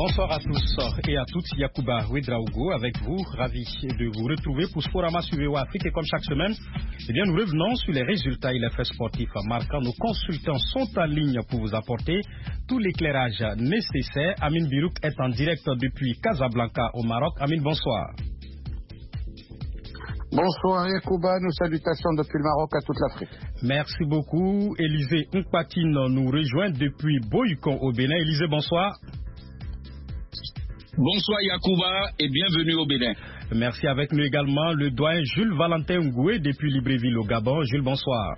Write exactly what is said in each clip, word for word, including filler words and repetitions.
Bonsoir à tous et à toutes, Yacouba Ouedraogo avec vous, ravi de vous retrouver pour Sporama sur V O Afrique et comme chaque semaine, eh bien nous revenons sur les résultats et les faits sportifs marquants. Nos consultants sont en ligne pour vous apporter tout l'éclairage nécessaire. Amine Birouk est en direct depuis Casablanca au Maroc. Amine, bonsoir. Bonsoir Yacouba, nos salutations depuis le Maroc à toute l'Afrique. Merci beaucoup. Élisée Nkpatine nous rejoint depuis Boycon au Bénin. Élisée, bonsoir. Bonsoir Yacouba et bienvenue au Bénin. Merci avec nous également le doyen Jules Valentin Ngoué depuis Libreville au Gabon. Jules, bonsoir.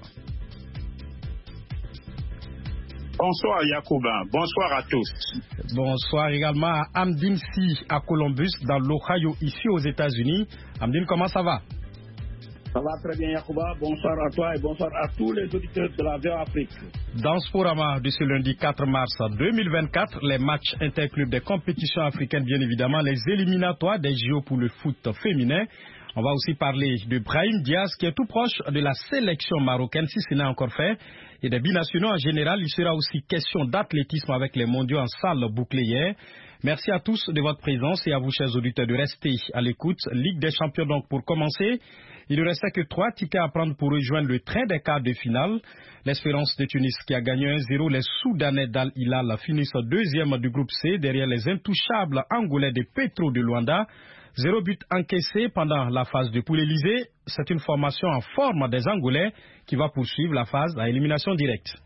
Bonsoir Yacouba, bonsoir à tous. Bonsoir également à Amdine Si à Columbus dans l'Ohio ici aux États-Unis. Amdine, comment ça va? Ça va très bien Yacouba, bonsoir à toi et bonsoir à tous les auditeurs de la V O Afrique. Dans ce format de ce lundi quatre mars deux mille vingt-quatre, les matchs interclubs des compétitions africaines, bien évidemment, les éliminatoires des J O pour le foot féminin. On va aussi parler de Brahim Diaz qui est tout proche de la sélection marocaine si ce n'est encore fait. Et des binationaux en général, il sera aussi question d'athlétisme avec les mondiaux en salle bouclée hier. Merci à tous de votre présence et à vous, chers auditeurs, de rester à l'écoute. Ligue des champions donc pour commencer. Il ne restait que trois tickets à prendre pour rejoindre le train des quarts de finale. L'Espérance de Tunis qui a gagné un zéro. Les Soudanais d'Al Hilal finissent deuxième du groupe C derrière les intouchables Angolais de Petro de Luanda. Zéro but encaissé pendant la phase de poule. Élysée, c'est une formation en forme des Angolais qui va poursuivre la phase à élimination directe.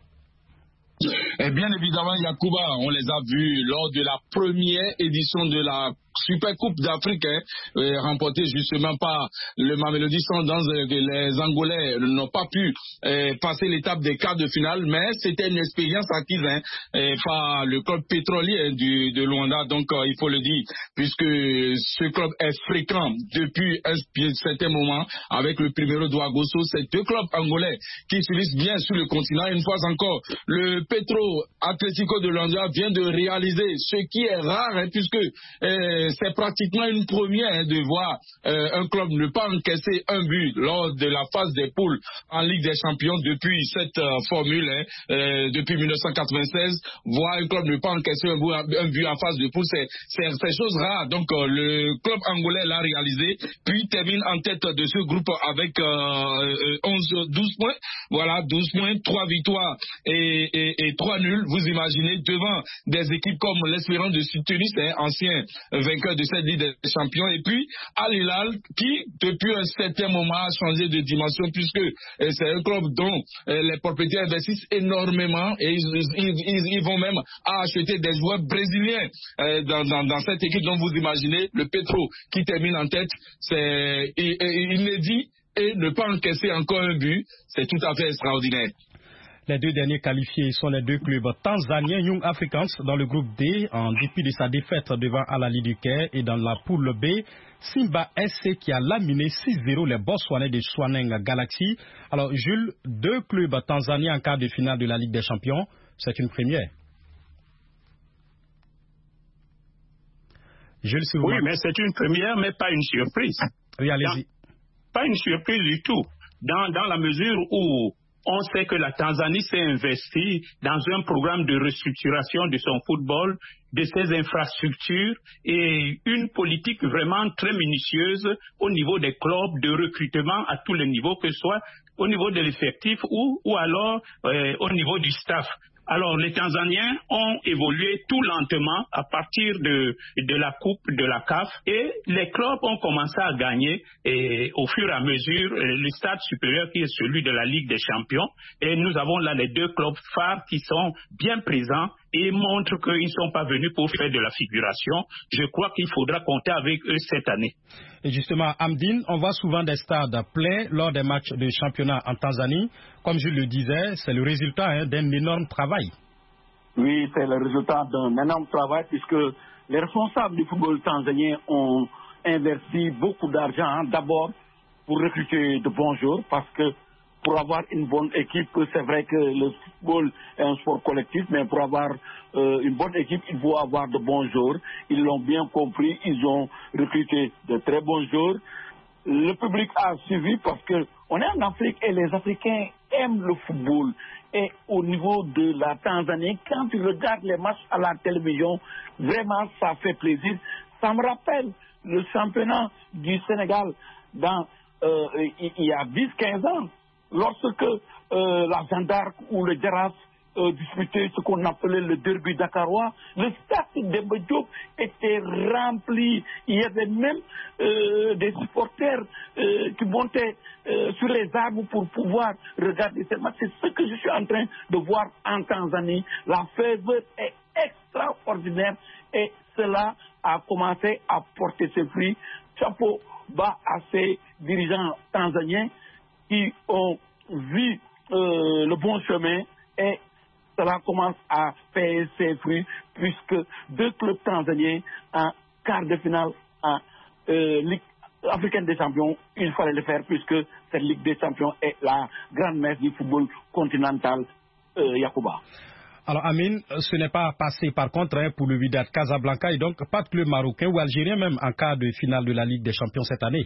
Et bien évidemment, Yacouba, on les a vus lors de la première édition de la Super Coupe d'Afrique, hein, euh, remportée justement par le Mamelodi Sundowns. Euh, les Angolais n'ont pas pu euh, passer l'étape des quarts de finale, mais c'était une expérience acquise hein, euh, par le club pétrolier hein, du, de Luanda. Donc euh, il faut le dire, puisque ce club est fréquent depuis un certain moment avec le Primeiro do Agosto. C'est deux clubs angolais qui se lisent bien sur le continent. Une fois encore, le Petro Atlético de Luanda vient de réaliser ce qui est rare, hein, puisque euh, c'est pratiquement une première hein, de voir euh, un club ne pas encaisser un but lors de la phase des poules en Ligue des Champions depuis cette euh, formule, hein, euh, depuis mille neuf cent quatre-vingt-seize. Voir un club ne pas encaisser un but, un but en phase de poule, c'est, c'est, c'est chose rare. Donc euh, le club angolais l'a réalisé, puis termine en tête de ce groupe avec euh, onze, douze points. Voilà, douze points, trois victoires et, et, et trois nuls. Vous imaginez, devant des équipes comme l'Espérance de Tunis, hein, ancien vainqueur de cette Ligue des Champions, et puis Al Hilal qui depuis un certain moment a changé de dimension puisque euh, c'est un club dont euh, les propriétaires investissent énormément et ils, ils, ils, ils vont même acheter des joueurs brésiliens euh, dans, dans, dans cette équipe. Donc vous imaginez le Petro qui termine en tête, c'est inédit et ne pas encaisser encore un but, c'est tout à fait extraordinaire. Les deux derniers qualifiés sont les deux clubs tanzaniens Young Africans dans le groupe D, en dépit de sa défaite devant Al Ahly du Caire, et dans la poule B, Simba S C qui a laminé six zéro les Botswanais de Swaneng Galaxy. Alors Jules, deux clubs tanzaniens en quart de finale de la Ligue des Champions, c'est une première. Jules, si vous oui, mais c'est une première, mais pas une surprise. Oui, allez-y. Pas une surprise du tout, dans, dans la mesure où on sait que la Tanzanie s'est investie dans un programme de restructuration de son football, de ses infrastructures et une politique vraiment très minutieuse au niveau des clubs, de recrutement à tous les niveaux, que ce soit au niveau de l'effectif ou, ou alors euh, au niveau du staff. Alors, les Tanzaniens ont évolué tout lentement à partir de, de la Coupe de la C A F et les clubs ont commencé à gagner et, au fur et à mesure le stade supérieur qui est celui de la Ligue des Champions. Et nous avons là les deux clubs phares qui sont bien présents et montrent qu'ils ne sont pas venus pour faire de la figuration. Je crois qu'il faudra compter avec eux cette année. Et justement, Amdine, on voit souvent des stades pleins lors des matchs de championnat en Tanzanie. Comme je le disais, c'est le résultat hein, d'un énorme travail. Oui, c'est le résultat d'un énorme travail puisque les responsables du football tanzanien ont investi beaucoup d'argent hein, d'abord pour recruter de bons joueurs parce que pour avoir une bonne équipe, c'est vrai que le football est un sport collectif, mais pour avoir euh, une bonne équipe, il faut avoir de bons joueurs. Ils l'ont bien compris, ils ont recruté de très bons joueurs. Le public a suivi parce que on est en Afrique et les Africains aiment le football. et au niveau de la Tanzanie, quand tu regardes les matchs à la télévision, vraiment ça fait plaisir. Ça me rappelle le championnat du Sénégal dans, euh, il y a dix quinze ans, lorsque euh, la Jeanne d'Arc ou le Jaraaf euh, disputaient ce qu'on appelait le derby dakarois, le stade Demba Diop était rempli. Il y avait même euh, des supporters euh, qui montaient euh, sur les arbres pour pouvoir regarder ces matchs. C'est ce que je suis en train de voir en Tanzanie. La ferveur est extraordinaire et cela a commencé à porter ses fruits. Chapeau bas à ces dirigeants tanzaniens qui ont vu euh, le bon chemin et cela commence à faire ses fruits puisque deux clubs tanzaniens en quart de finale en euh, Ligue africaine des champions, il fallait le faire puisque cette Ligue des champions est la grande messe du football continental, euh, Yacouba. Alors Amine, ce n'est pas passé par contre hein, pour le Wydad Casablanca et donc pas de club marocain ou algérien même en quart de finale de la Ligue des champions cette année.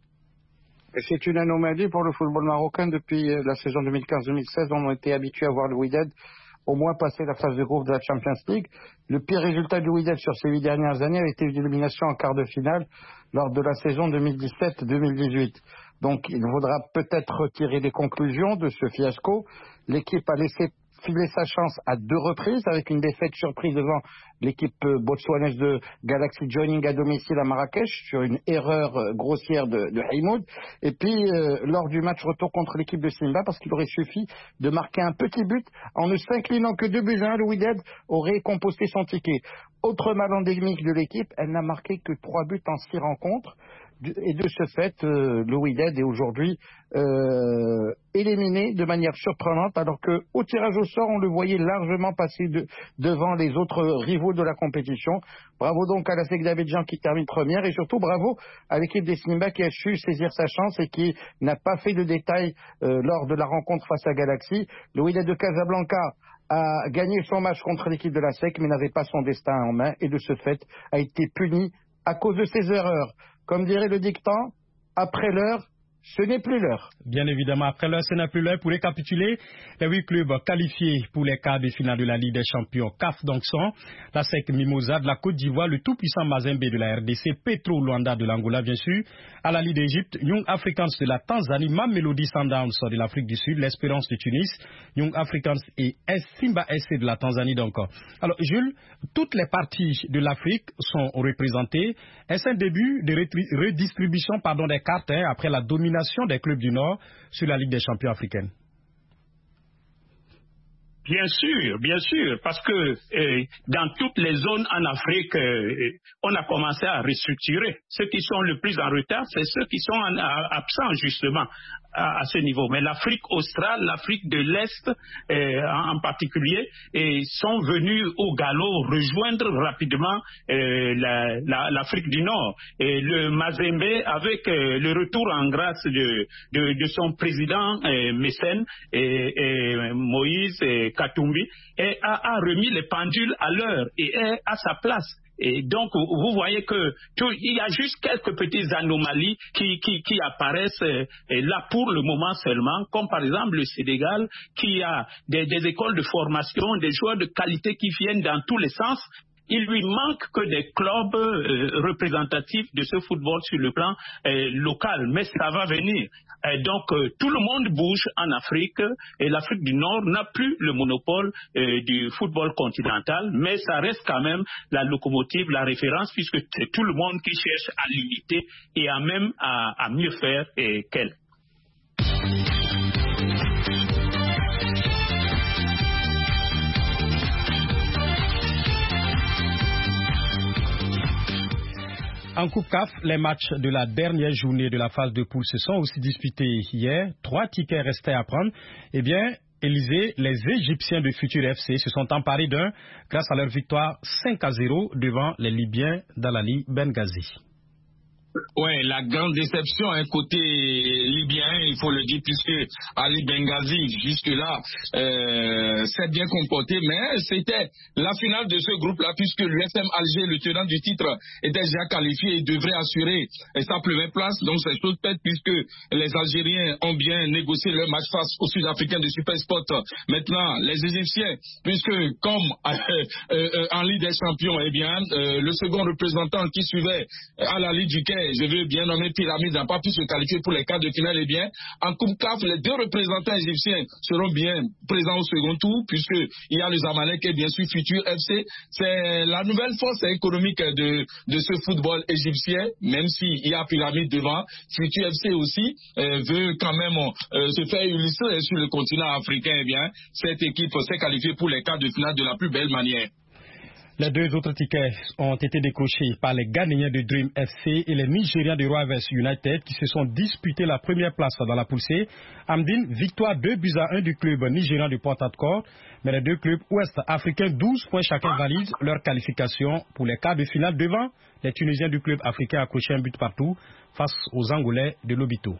C'est une anomalie pour le football marocain. Depuis la saison deux mille quinze deux mille seize, on a été habitué à voir le Wydad au moins passer la phase de groupe de la Champions League. Le pire résultat du Wydad sur ces huit dernières années a été une élimination en quart de finale lors de la saison deux mille dix-sept deux mille dix-huit. Donc il faudra peut-être retirer des conclusions de ce fiasco. L'équipe a laissé filer sa chance à deux reprises avec une défaite surprise devant l'équipe botswanaise de Galaxy Joining à domicile à Marrakech sur une erreur grossière de, de Haïmoud. Et puis euh, lors du match retour contre l'équipe de Simba, parce qu'il aurait suffi de marquer un petit but en ne s'inclinant que deux buts à un, le Wydad aurait composté son ticket. Autre mal endémique de l'équipe, elle n'a marqué que trois buts en six rencontres. Et de ce fait, euh, le Wydad est aujourd'hui euh, éliminé de manière surprenante, alors qu'au tirage au sort, on le voyait largement passer de, devant les autres rivaux de la compétition. Bravo donc à la S E C d'Abidjan qui termine première, et surtout bravo à l'équipe des Simba qui a su saisir sa chance et qui n'a pas fait de détails euh, lors de la rencontre face à Galaxy. Le Wydad de Casablanca a gagné son match contre l'équipe de la S E C, mais n'avait pas son destin en main, et de ce fait a été puni à cause de ses erreurs. Comme dirait le dicton, après l'heure, ce n'est plus l'heure. Bien évidemment, après l'heure, ce n'est plus l'heure. Pour récapituler, les huit clubs qualifiés pour les quarts de finale de la Ligue des champions C A F donc sont la S E C Mimosa de la Côte d'Ivoire, le tout-puissant Mazembe de la R D C, Petro Luanda de l'Angola bien sûr, Al Ahly d'Égypte, Young Africans de la Tanzanie, Mamelodi Sundowns de l'Afrique du Sud, l'Espérance de Tunis, Young Africans et Simba S C de la Tanzanie donc. Alors Jules, toutes les parties de l'Afrique sont représentées. Est-ce un début de redistribution pardon, des cartes hein, après la domination des clubs du Nord sur la Ligue des champions africaine? Bien sûr, bien sûr, parce que euh, dans toutes les zones en Afrique, euh, on a commencé à restructurer. Ceux qui sont le plus en retard, c'est ceux qui sont en, à, absents justement à, à ce niveau. Mais l'Afrique australe, l'Afrique de l'Est euh, en, en particulier, et sont venus au galop rejoindre rapidement euh, la, la, l'Afrique du Nord. Et le Mazembe, avec euh, le retour en grâce de, de, de son président euh, mécène, et, et Moïse et Katumbi, et a, a remis les pendules à l'heure et est à sa place. Et donc, vous voyez que tout, il y a juste quelques petites anomalies qui, qui, qui apparaissent euh, là pour le moment seulement, comme par exemple le Sénégal, qui a des, des écoles de formation, des joueurs de qualité qui viennent dans tous les sens. Il lui manque que des clubs euh, représentatifs de ce football sur le plan euh, local, mais ça va venir. Et donc, euh, tout le monde bouge en Afrique, et l'Afrique du Nord n'a plus le monopole euh, du football continental, mais ça reste quand même la locomotive, la référence, puisque c'est tout le monde qui cherche à l'imiter et à même à, à mieux faire euh, qu'elle. En Coupe C A F, les matchs de la dernière journée de la phase de poule se sont aussi disputés hier. Trois tickets restaient à prendre. Eh bien, Élysée, les Égyptiens de Futur F C se sont emparés d'un grâce à leur victoire cinq à zéro devant les Libyens d'Al Ahly Benghazi. Ouais, la grande déception, un côté libyen, il faut le dire, puisque Ali Benghazi, jusque-là, euh, s'est bien comporté, mais c'était la finale de ce groupe-là, puisque l'U S M Alger, le tenant du titre, était déjà qualifié et devrait assurer sa première place. Donc c'est chose faite, puisque les Algériens ont bien négocié leur match face aux Sud-Africains de Supersport. Maintenant, les Égyptiens, puisque comme euh, euh, en Ligue des Champions, eh bien, euh, le second représentant qui suivait à la Ligue du Caire, je veux bien nommer Pyramide, n'a pas pu se qualifier pour les quarts de finale. Eh bien, en Coupe C A F, les deux représentants égyptiens seront bien présents au second tour, puisqu'il y a le Zamalek et bien sûr Futur F C. C'est la nouvelle force économique de, de ce football égyptien, même s'il y a Pyramide devant. Futur F C aussi euh, veut quand même euh, se faire illustrer sur le continent africain. Eh bien, cette équipe s'est qualifiée pour les quarts de finale de la plus belle manière. Les deux autres tickets ont été décrochés par les Ghanéens de Dream F C et les Nigérians de Rovers United qui se sont disputés la première place dans la poule C. Amdine, victoire deux buts à un du club nigérian de Port-Harcourt, mais les deux clubs ouest-africains, douze points chacun, valident leur qualification pour les quarts de finale devant les Tunisiens du club africain accrochés un but partout face aux Angolais de Lobito.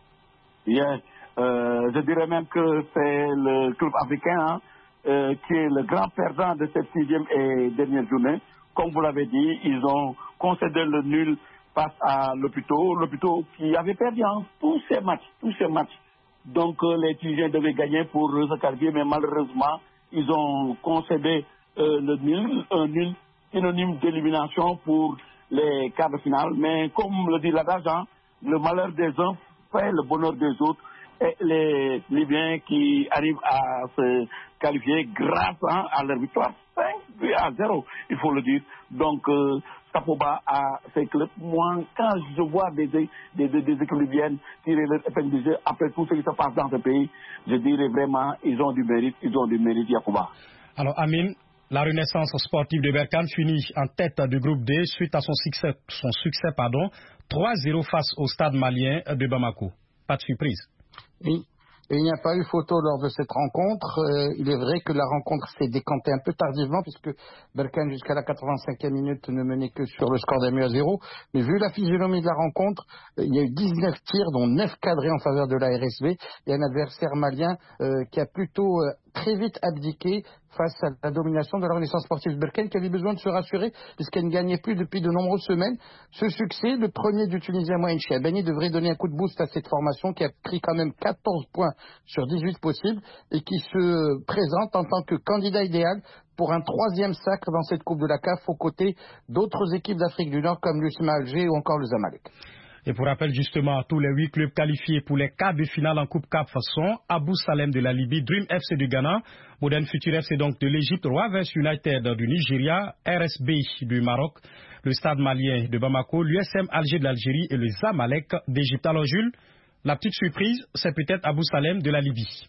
Yeah. Euh, je dirais même que c'est le club africain hein, euh, qui est le grand perdant de cette sixième et dernière journée. Comme vous l'avez dit, ils ont concédé le nul face à l'Hôpital, l'Hôpital qui avait perdu en tous ces matchs, tous ces matchs. Donc euh, les Tunisiens devaient gagner pour se qualifier, mais malheureusement, ils ont concédé euh, le nul, un nul synonyme d'élimination pour les quarts de finale. Mais comme le dit l'adage, hein, le malheur des uns fait le bonheur des autres. Et les Libyens qui arrivent à se qualifier grâce hein, à leur victoire, cinq buts à zéro, il faut le dire. Donc, euh, chapeau bas à ces clubs. Moi, quand je vois des, des, des, des équipes libyennes tirer leur épingle du jeu après tout ce qui se passe dans ce pays, je dirais vraiment, ils ont du mérite, ils ont du mérite, Yacouba. Alors, Amine, la Renaissance sportive de Berkane finit en tête du groupe D suite à son succès, son succès pardon, trois zéro face au stade malien de Bamako. Pas de surprise. Oui. Et il n'y a pas eu photo lors de cette rencontre. Euh, il est vrai que la rencontre s'est décantée un peu tardivement puisque Berkane jusqu'à la quatre-vingt-cinquième minute ne menait que sur le score d'un but à zéro. Mais vu la physionomie de la rencontre, euh, il y a eu dix-neuf tirs dont neuf cadrés en faveur de la R S B et un adversaire malien euh, qui a plutôt euh, très vite abdiqué face à la domination de la Renaissance sportive de Berkane qui avait besoin de se rassurer puisqu'elle ne gagnait plus depuis de nombreuses semaines. Ce succès, le premier du Tunisien Mohamed Chiabani, devrait donner un coup de boost à cette formation qui a pris quand même quatorze points sur dix-huit possibles et qui se présente en tant que candidat idéal pour un troisième sacre dans cette Coupe de la C A F aux côtés d'autres équipes d'Afrique du Nord comme l'U S M Alger ou encore le Zamalek. Et pour rappel, justement, tous les huit clubs qualifiés pour les quarts de finale en Coupe C A F sont Abou Salem de la Libye, Dream F C du Ghana, Modern Future F C donc de l'Égypte, Rovers United du Nigeria, R S B du Maroc, le Stade malien de Bamako, l'U S M Alger de l'Algérie et le Zamalek d'Égypte. Alors Jules, la petite surprise, c'est peut-être Abou Salem de la Libye.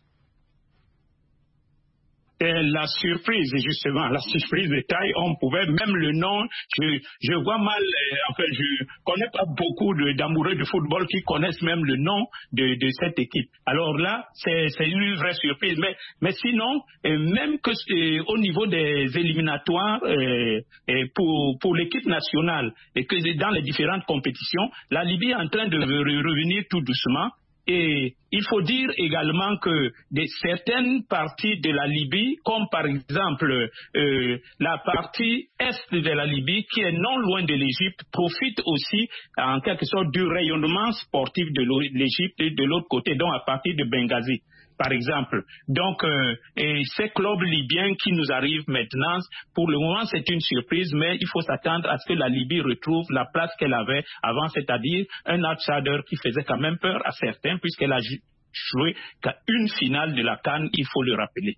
Et la surprise, justement, la surprise de taille, on pouvait, même le nom, je, je vois mal, euh, en fait, je connais pas beaucoup de, d'amoureux de football qui connaissent même le nom de, de cette équipe. Alors là, c'est, c'est une vraie surprise. Mais, mais sinon, euh, même que euh, au niveau des éliminatoires, euh, euh, pour, pour l'équipe nationale, et que dans les différentes compétitions, la Libye est en train de revenir tout doucement. Et il faut dire également que de certaines parties de la Libye, comme par exemple euh, la partie est de la Libye, qui est non loin de l'Égypte, profite aussi en quelque sorte du rayonnement sportif de l'Égypte et de l'autre côté, donc à partir de Benghazi, par exemple. Donc, euh, et ces clubs libyens qui nous arrivent maintenant, pour le moment, c'est une surprise, mais il faut s'attendre à ce que la Libye retrouve la place qu'elle avait avant, c'est-à-dire un outsider qui faisait quand même peur à certains, puisqu'elle a joué qu'à une finale de la CAN, il faut le rappeler.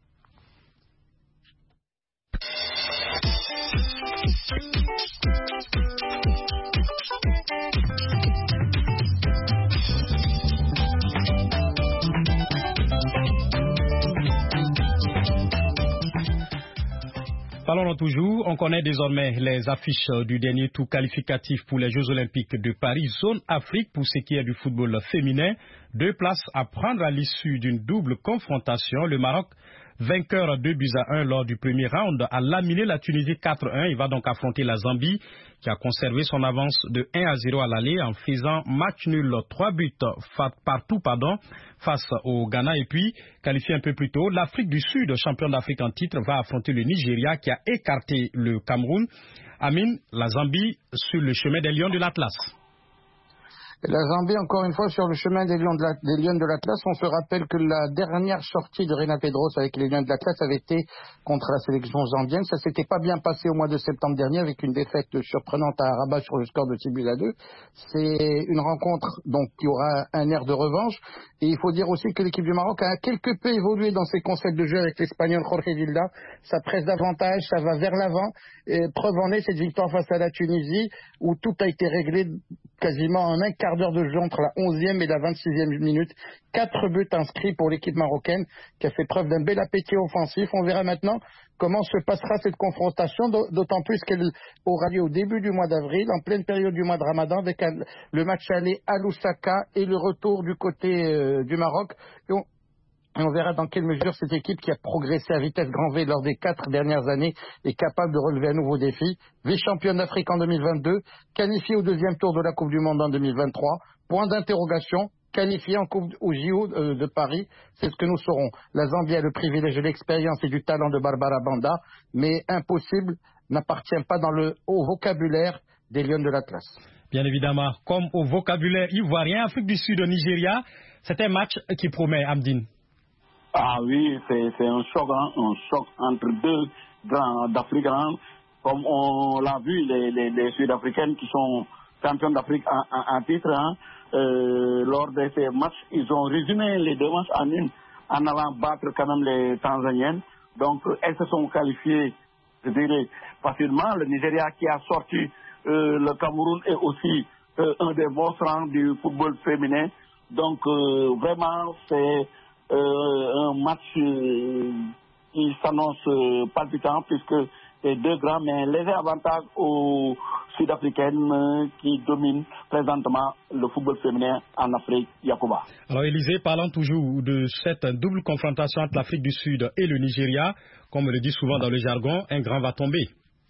Parlons toujours, on connaît désormais les affiches du dernier tour qualificatif pour les Jeux Olympiques de Paris, zone Afrique pour ce qui est du football féminin. Deux places à prendre à l'issue d'une double confrontation. Le Maroc vainqueur deux buts à un lors du premier round, a laminé la Tunisie quatre un. Il va donc affronter la Zambie, qui a conservé son avance de un à zéro à l'aller en faisant match nul trois buts partout pardon, face au Ghana. Et puis, qualifié un peu plus tôt, l'Afrique du Sud, champion d'Afrique en titre, va affronter le Nigeria qui a écarté le Cameroun. Amine, la Zambie sur le chemin des Lions de l'Atlas. La Zambie, encore une fois, sur le chemin des Lions de la, des Lions de l'Atlas. On se rappelle que la dernière sortie de Reina Pedros avec les Lions de l'Atlas avait été contre la sélection zambienne. Ça s'était pas bien passé au mois de septembre dernier avec une défaite surprenante à Rabat sur le score de six buts à deux. C'est une rencontre donc qui aura un air de revanche. Et il faut dire aussi que l'équipe du Maroc a quelque peu évolué dans ses concepts de jeu avec l'Espagnol Jorge Vilda. Ça presse davantage, ça va vers l'avant. Et preuve en est cette victoire face à la Tunisie où tout a été réglé quasiment en un quart d'heure de jeu entre la onzième et la vingt-sixième minute. Quatre buts inscrits pour l'équipe marocaine qui a fait preuve d'un bel appétit offensif. On verra maintenant comment se passera cette confrontation, d'autant plus qu'elle aura lieu au début du mois d'avril, en pleine période du mois de Ramadan, avec le match aller à Lusaka et le retour du côté euh, du Maroc. Et on, Et on verra dans quelle mesure cette équipe qui a progressé à vitesse grand V lors des quatre dernières années est capable de relever un nouveau défi. Vice-championne d'Afrique en deux mille vingt-deux, qualifiée au deuxième tour de la Coupe du Monde en deux mille vingt-trois, point d'interrogation, qualifiée en Coupe au J O de Paris, c'est ce que nous saurons. La Zambie a le privilège de l'expérience et du talent de Barbara Banda, mais impossible n'appartient pas dans le haut vocabulaire des Lions de l'Atlas. Bien évidemment, comme au vocabulaire ivoirien, Afrique du Sud au Nigeria, c'est un match qui promet, Amdine. Ah oui, c'est, c'est un choc, hein, un choc entre deux grands d'Afrique. Hein. Comme on l'a vu, les, les, les Sud-Africaines qui sont champions d'Afrique en, en, en titre, hein, euh, lors de ces matchs, ils ont résumé les deux matchs en une, en allant battre quand même les Tanzaniennes. Donc, elles se sont qualifiées, je dirais, facilement. Le Nigeria qui a sorti euh, le Cameroun est aussi euh, un des monstres hein, du football féminin. Donc, euh, vraiment, c'est Euh, un match euh, qui s'annonce euh, palpitant puisque c'est deux grands mais léger avantage aux Sud-Africaines euh, qui dominent présentement le football féminin en Afrique. Yacouba. Alors Élisée, parlant toujours de cette double confrontation entre l'Afrique du Sud et le Nigeria, comme on le dit souvent dans le jargon, un grand va tomber.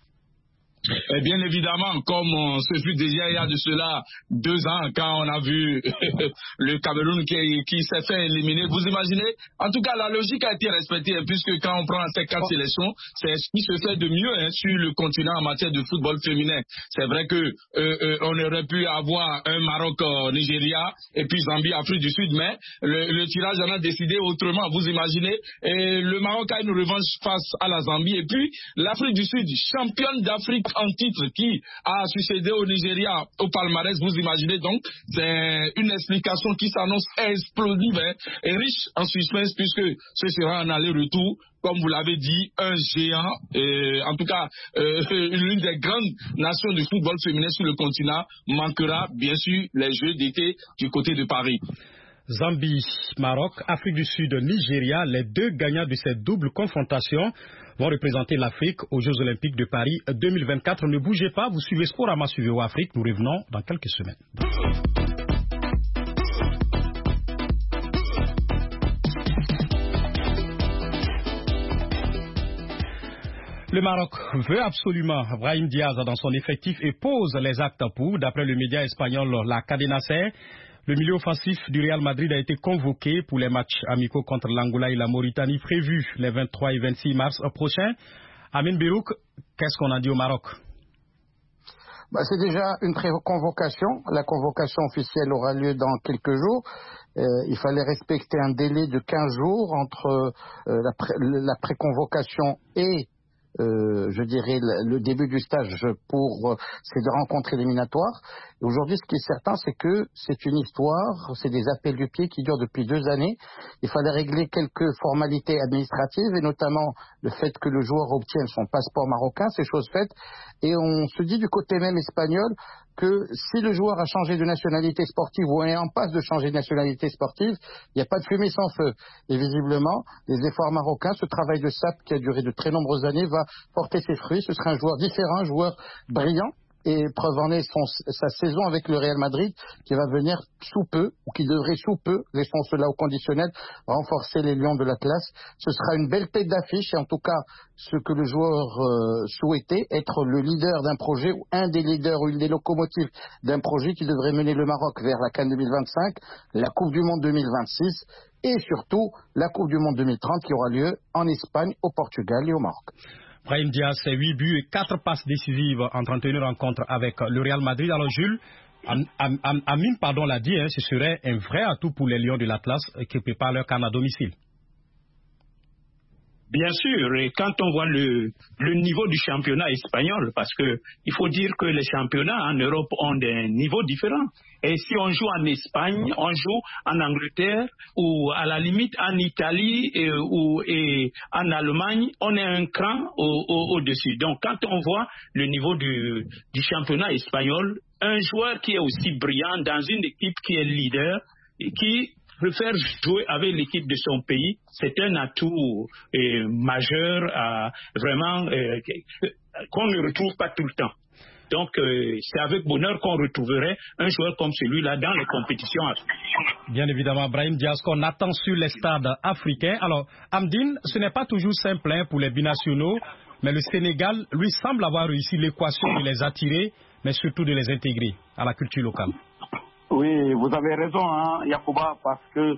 Et bien évidemment, comme on se fut déjà il y a de cela deux ans, quand on a vu le Cameroun qui, qui s'est fait éliminer, vous imaginez, en tout cas la logique a été respectée, puisque quand on prend ces quatre sélections, c'est ce qui se fait de mieux hein, sur le continent en matière de football féminin. C'est vrai que euh, euh, on aurait pu avoir un Maroc-Nigeria euh, et puis Zambie-Afrique du Sud, mais le, le tirage en a décidé autrement, vous imaginez. Et le Maroc a une revanche face à la Zambie, et puis l'Afrique du Sud, championne d'Afrique en titre qui a succédé au Nigeria au palmarès, vous imaginez donc, c'est une explication qui s'annonce explosive hein, et riche en suspense puisque ce sera un aller-retour, comme vous l'avez dit, un géant, et en tout cas euh, l'une des grandes nations du football féminin sur le continent manquera bien sûr les Jeux d'été du côté de Paris. Zambie, Maroc, Afrique du Sud, Nigeria, les deux gagnants de cette double confrontation vont représenter l'Afrique aux Jeux Olympiques de Paris deux mille vingt-quatre. Ne bougez pas, vous suivez Sporama Suivez Afrique. Nous revenons dans quelques semaines. Le Maroc veut absolument Brahim Diaz dans son effectif et pose les actes pour, d'après le média espagnol La Cadena Ser. Le milieu offensif du Real Madrid a été convoqué pour les matchs amicaux contre l'Angola et la Mauritanie prévus les vingt-trois et vingt-six mars prochains. Amin Birouk, qu'est-ce qu'on a dit au Maroc? Bah, c'est déjà une convocation. La convocation officielle aura lieu dans quelques jours. Euh, il fallait respecter un délai de quinze jours entre euh, la, pré la préconvocation et Euh, je dirais le, le début du stage pour euh, ces deux rencontres éliminatoires. Et aujourd'hui, ce qui est certain, c'est que c'est une histoire, c'est des appels du pied qui durent depuis deux années. Il fallait régler quelques formalités administratives et notamment le fait que le joueur obtienne son passeport marocain, c'est chose faite. Et on se dit du côté même espagnol que si le joueur a changé de nationalité sportive ou est en passe de changer de nationalité sportive, il n'y a pas de fumée sans feu. Et visiblement, les efforts marocains, ce travail de sape qui a duré de très nombreuses années va porter ses fruits. Ce sera un joueur différent, un joueur brillant, Et preuve en est son, sa saison avec le Real Madrid qui va venir sous peu, ou qui devrait sous peu, laissons cela au conditionnel, renforcer les Lions de l'Atlas. Ce sera une belle tête d'affiche et en tout cas ce que le joueur euh, souhaitait, être le leader d'un projet ou un des leaders ou une des locomotives d'un projet qui devrait mener le Maroc vers la CAN deux mille vingt-cinq, la Coupe du Monde deux mille vingt-six et surtout la Coupe du Monde deux mille trente qui aura lieu en Espagne, au Portugal et au Maroc. Brahim Diaz, c'est huit buts et quatre passes décisives en trente et une rencontres avec le Real Madrid. Alors Jules, Am, Am, Am, Amine pardon, l'a dit, hein, ce serait un vrai atout pour les Lions de l'Atlas qui préparent leur CAN à domicile. Bien sûr, et quand on voit le, le niveau du championnat espagnol, parce que il faut dire que les championnats en Europe ont des niveaux différents. Et si on joue en Espagne, on joue en Angleterre, ou à la limite en Italie et, ou, et en Allemagne, on est un cran au, au, au-dessus. Donc quand on voit le niveau du, du championnat espagnol, un joueur qui est aussi brillant dans une équipe qui est leader et qui préfère jouer avec l'équipe de son pays, c'est un atout euh, majeur, euh, vraiment, euh, qu'on ne retrouve pas tout le temps. Donc, euh, c'est avec bonheur qu'on retrouverait un joueur comme celui-là dans les compétitions africaines. Bien évidemment, Brahim Diaz, qu'on attend sur les stades africains. Alors, Amdine, ce n'est pas toujours simple hein, pour les binationaux, mais le Sénégal, lui, semble avoir réussi l'équation de les attirer, mais surtout de les intégrer à la culture locale. Oui, vous avez raison, hein, Yacouba, parce que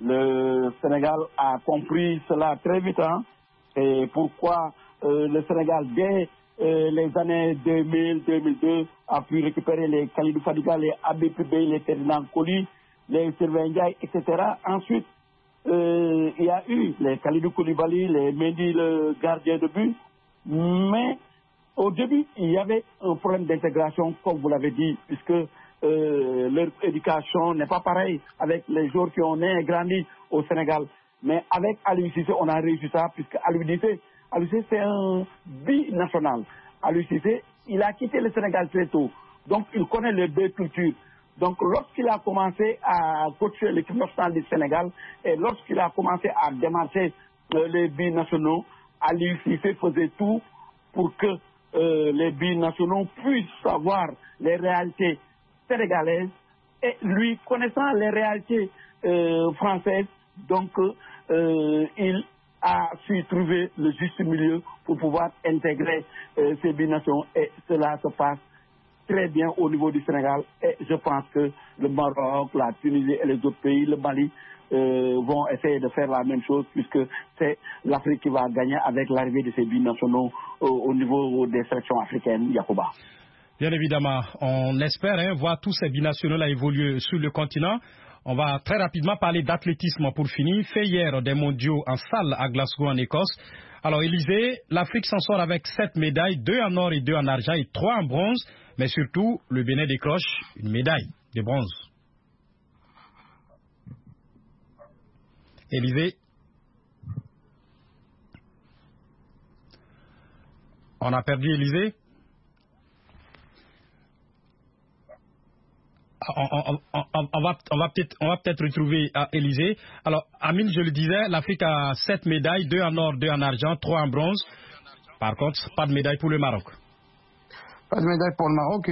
le Sénégal a compris cela très vite. Hein, et pourquoi euh, le Sénégal, dès euh, les années deux mille, deux mille deux, a pu récupérer les Khalidou Fadiga, les Habib Beye, les Ferdinand Coly, les Sylvain Ndiaye, et cetera. Ensuite, euh, il y a eu les Khalidou Koulibaly, les Mendy, le gardien de but. Mais au début, il y avait un problème d'intégration, comme vous l'avez dit, puisque Euh, leur éducation n'est pas pareille avec les joueurs qui ont né et grandi au Sénégal. Mais avec Aliou Cissé, on a réussi ça, puisque Aliou Cissé, Aliou Cissé c'est un binational. Aliou Cissé, il a quitté le Sénégal très tôt. Donc, il connaît les deux cultures. Donc, lorsqu'il a commencé à coacher l'équipe nationale du Sénégal et lorsqu'il a commencé à démarcher euh, les binationaux, Aliou Cissé faisait tout pour que euh, les binationaux puissent savoir les réalités sénégalaise et lui connaissant les réalités euh, françaises, donc euh, il a su trouver le juste milieu pour pouvoir intégrer euh, ces binations et cela se passe très bien au niveau du Sénégal et je pense que le Maroc, la Tunisie et les autres pays, le Mali euh, vont essayer de faire la même chose puisque c'est l'Afrique qui va gagner avec l'arrivée de ces binationaux euh, au niveau des sélections africaines, Yacouba. Bien évidemment, on espère hein, voir tous ces binationaux évoluer sur le continent. On va très rapidement parler d'athlétisme pour finir. Fait hier des mondiaux en salle à Glasgow en Écosse. Alors Élysée, l'Afrique s'en sort avec sept médailles, deux en or et deux en argent et trois en bronze. Mais surtout, le Bénin décroche une médaille de bronze. Élysée. On a perdu Élysée. On, on, on, on va, on va peut-être, on va peut-être retrouver à Élysée. Alors, Amine, je le disais, l'Afrique a sept médailles, deux en or, deux en argent, trois en bronze. Par contre, pas de médaille pour le Maroc. Pas de médaille pour le Maroc.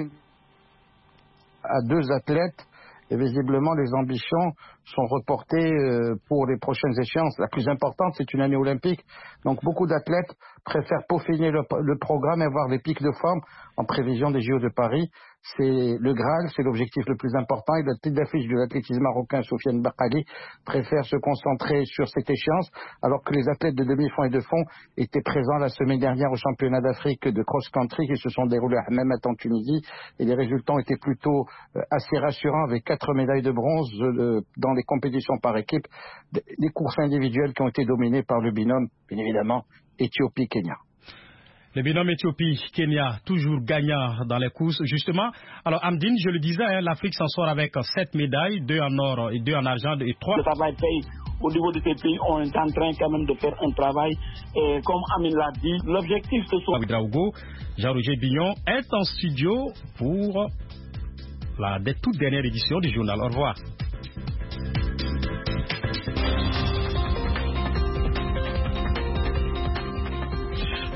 À deux athlètes, et visiblement, les ambitions sont reportées pour les prochaines échéances. La plus importante, c'est une année olympique. Donc, beaucoup d'athlètes préfèrent peaufiner le, le programme et voir les pics de forme en prévision des J O de Paris. C'est le Graal, c'est l'objectif le plus important. Et la tête d'affiche de l'athlétisme marocain, Soufiane Bakkali, préfère se concentrer sur cette échéance, alors que les athlètes de demi-fond et de fond étaient présents la semaine dernière au championnat d'Afrique de cross-country qui se sont déroulés à Hammamet en Tunisie. Et les résultats ont été plutôt euh, assez rassurants, avec quatre médailles de bronze euh, dans les compétitions par équipe, des courses individuelles qui ont été dominées par le binôme, bien évidemment, Éthiopie-Kenya. Le binôme Éthiopie-Kenya, toujours gagnant dans les courses, justement. Alors, Amdine, je le disais, hein, l'Afrique s'en sort avec sept médailles, deux en or et deux en argent et trois. Le travail paye. Au niveau de ces pays, on est en train quand même de faire un travail. Et comme Amine l'a dit, l'objectif ce soit... Ouedraogo, Jean-Roger Bignon est en studio pour la toute dernière édition du journal. Au revoir.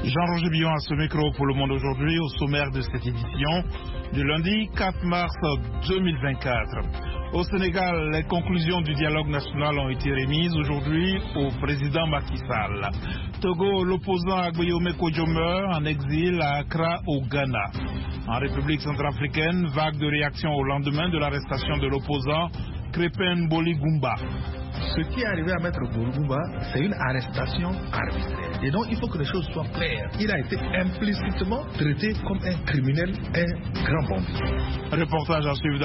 Jean-Roger Billon à ce micro pour Le Monde aujourd'hui, au sommaire de cette édition du lundi quatre mars deux mille vingt-quatre. Au Sénégal, les conclusions du dialogue national ont été remises aujourd'hui au président Macky Sall. Togo, l'opposant Agboyome Kodjo en exil à Accra au Ghana. En République centrafricaine, vague de réaction au lendemain de l'arrestation de l'opposant Crépin Boligumba. Ce qui est arrivé à Maître Boligumba, c'est une arrestation arbitraire. Et donc, il faut que les choses soient claires. Il a été implicitement traité comme un criminel, un grand bandit. Reportage à suivre.